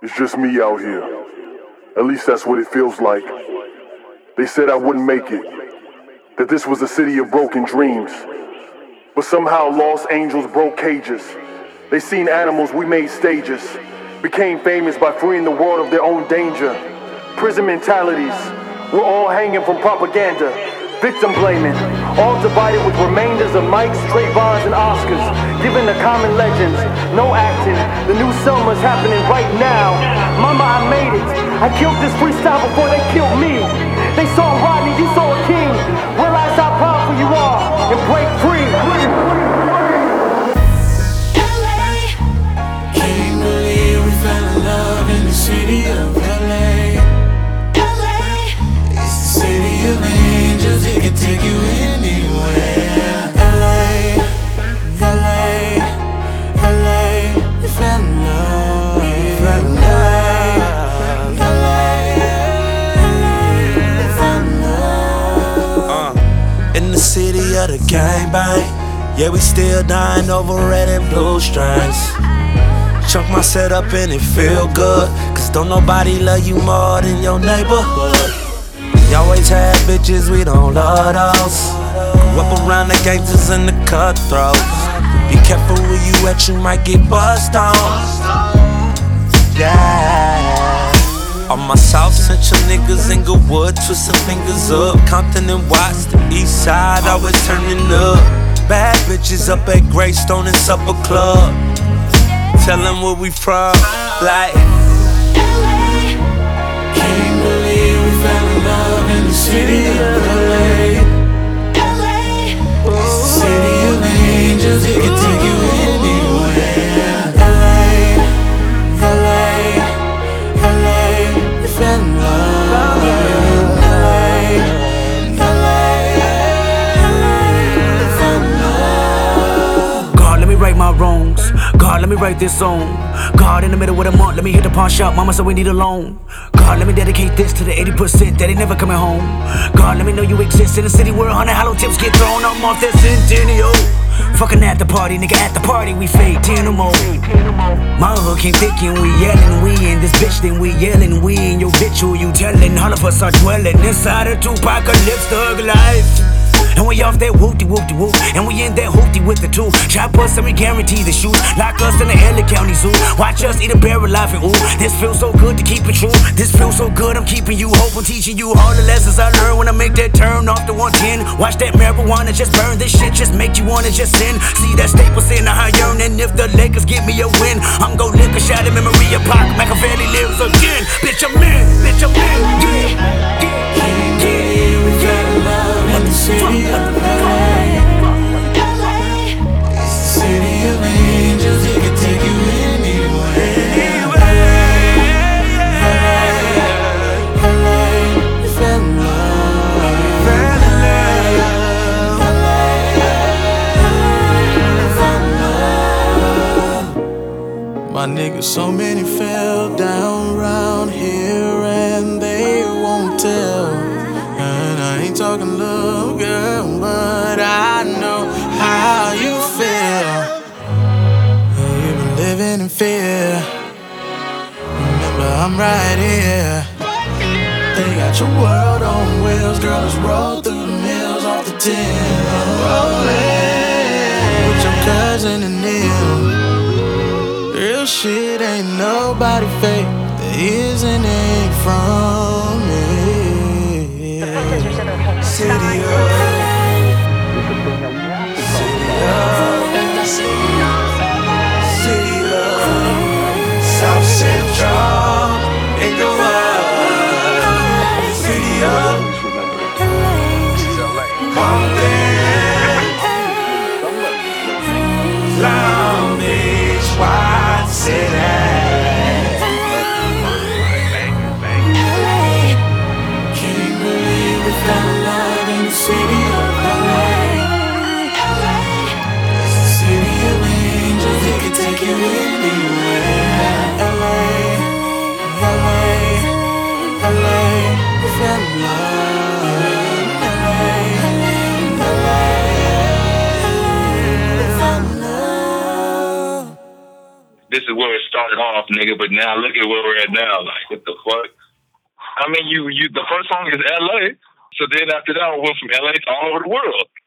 It's just me out here. At least that's what it feels like. They said I wouldn't make it, that this was a city of broken dreams. But somehow lost angels broke cages. They seen animals, we made stages. Became famous by freeing the world of their own danger. Prison mentalities, we're all hanging from propaganda. Victim blaming, all divided with remainders of Mikes, Trayvons, and Oscars. Given the common legends, no acting. The new Selma's happening right now. Mama, I made it. I killed this freestyle before they killed me. They saw Rodney, you saw a king. Realize how powerful you are and break free. Can't believe we fell in love in the city of LA. It's the city of angels, it can take you anywhere. LA, we fell in love. We fell in love. We fell in love. In the city of the gangbang, yeah, we still dying over red and blue strings. Chunk my setup and it feel good, cause don't nobody love you more than your neighborhood. We always had bitches, we don't love those. Grew up around the gangsters and the cutthroats. Be careful where you at, you might get buzzed on. Yeah. All my South Central niggas, Inglewood, twisting fingers up. Compton and Watts, the east side, always turning up. Bad bitches up at Greystone and Supper Club. Tell them where we from, like LA. Can't believe we fell in love in the city of LA. It's the city of angels, it can take you anywhere. LA, we fell in love. God, let me right my wrongs. God, let me write this song. God, in the middle of the month, let me hit the pawn shop. Mama said we need a loan. God, let me dedicate this to the 80% that ain't never coming home. God, let me know you exist in a city where 100 hollow tips get thrown. I'm off that Centennial. Fucking at the party, nigga, at the party we fade 10 or more. My hood came thick and we yelling, we in this bitch, then we yelling, we in your bitch, who you telling? All of us are dwelling inside a Tupacalypse thug life. And we off that whoop-de-whoop-de-whoop, and we in that hoopty with the two. Chop us and we guarantee the shoot. Lock us in the LA County Zoo. Watch us eat a bear alive and ooh, this feels so good to keep it true. This feels so good, I'm keeping you hope. I'm teaching you all the lessons I learned when I make that turn off the 110. Watch that marijuana just burn, this shit just make you wanna just sin. See that Staples in how I yearn, and if the Lakers give me a win, I'm gon' lick a shot of memory of Pac. Machiavelli lives again. Bitch, I'm in, bitch, I'm in. Yeah, we fell in love in the city of LA. It's the city of angels, it can take you anywhere. LA, we fell in love. We fell in love. My niggas, so many fell down round here and they won't tell. And I ain't talking love, girl, but I know how you feel. You've been living in fear. Remember, I'm right here. They got your world on wheels, girl, let's roll through the mills off the tin. Rolling with your cousin and Neil. Real shit, ain't nobody fake. There isn't ain't from me. City of South Central, Inglewood. City of Compton, Long Beach, White City. this is where it started off, nigga. But now look at where we're at now. Like, what the fuck? I mean, you the first song is LA. So then after that, we went from LA to all over the world.